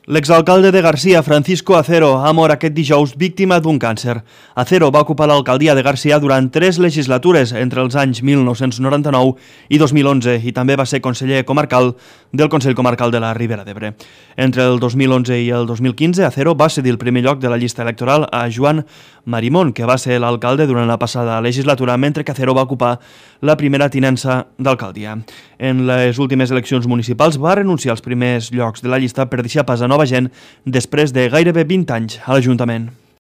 L'exalcalde de Garcia, Francisco Acero, ha mort aquest dijous víctima d'un càncer. Acero va ocupar l'alcaldia de Garcia durant 3 legislatures entre els anys 1999 i 2011 i també va ser conseller comarcal del Consell Comarcal de la Ribera d'Ebre. Entre el 2011 i el 2015, Acero va cedir el primer lloc de la llista electoral a Joan Marimón, que va ser l'alcalde durant la passada legislatura, mentre que Acero va ocupar la primera tinença d'alcaldia. En les últimes eleccions municipals va renunciar als primers llocs de la llista per deixar pas a nova gent després de gairebé 20 anys a l'Ajuntament.